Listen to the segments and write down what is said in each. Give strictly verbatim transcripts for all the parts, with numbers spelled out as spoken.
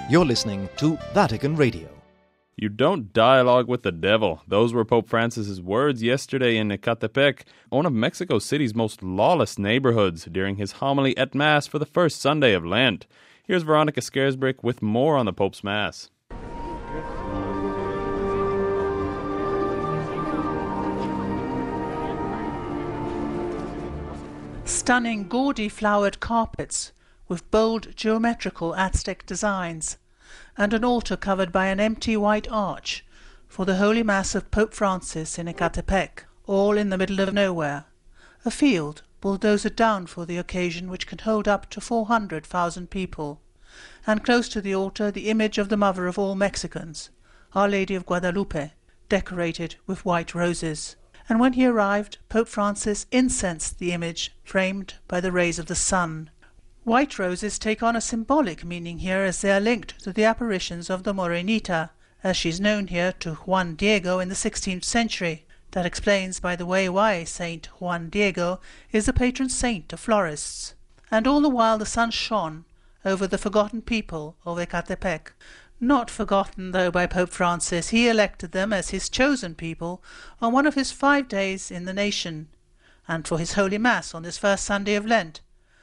You're listening to Vatican Radio. You don't dialogue with the devil. Those were Pope Francis's words yesterday in Ecatepec, one of Mexico City's most lawless neighborhoods, during his homily at Mass for the first Sunday of Lent. Here's Veronica Scaresbrick with more on the Pope's Mass. Stunning, gaudy flowered carpets with bold geometrical Aztec designs, and an altar covered by an empty white arch for the Holy Mass of Pope Francis in Ecatepec, all in the middle of nowhere. A field bulldozed down for the occasion, which can hold up to four hundred thousand people, and close to the altar the image of the Mother of all Mexicans, Our Lady of Guadalupe, decorated with white roses. And when he arrived, Pope Francis incensed the image framed by the rays of the sun. White roses take on a symbolic meaning here, as they are linked to the apparitions of the Morenita, as she's known here, to Juan Diego in the sixteenth century. That explains, by the way, why Saint Juan Diego is the patron saint of florists. And all the while the sun shone over the forgotten people of Ecatepec. Not forgotten, though, by Pope Francis. He elected them as his chosen people on one of his five days in the nation, and for his Holy Mass on this first Sunday of Lent.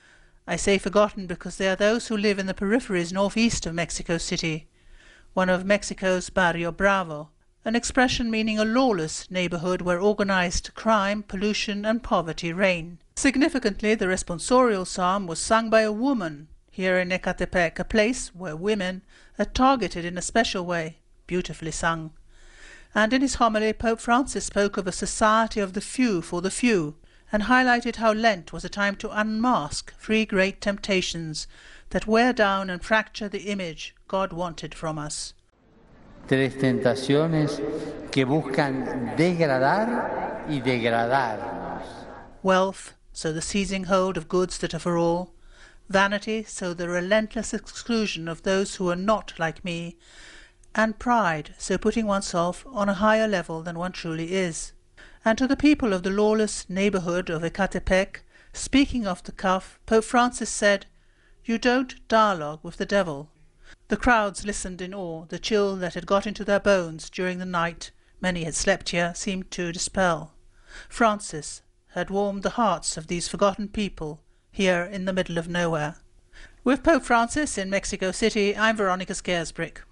I say forgotten because they are those who live in the peripheries northeast of Mexico City, one of Mexico's Barrio Bravo, an expression meaning a lawless neighborhood where organized crime, pollution and poverty reign. Significantly, the responsorial psalm was sung by a woman here in Ecatepec, a place where women are targeted in a special way, beautifully sung. And in his homily, Pope Francis spoke of a society of the few for the few, and highlighted how Lent was a time to unmask three great temptations that wear down and fracture the image God wanted from us. Tres tentaciones que buscan degradar y degradarnos. Wealth, so the seizing hold of goods that are for all. Vanity, so the relentless exclusion of those who are not like me. And pride, so putting oneself on a higher level than one truly is. And to the people of the lawless neighborhood of Ecatepec, speaking off the cuff, Pope Francis said, "You don't dialogue with the devil." The crowds listened in awe. The chill that had got into their bones during the night many had slept here seemed to dispel. Francis had warmed the hearts of these forgotten people here in the middle of nowhere. With Pope Francis in Mexico City, I'm Veronica Scaresbrick.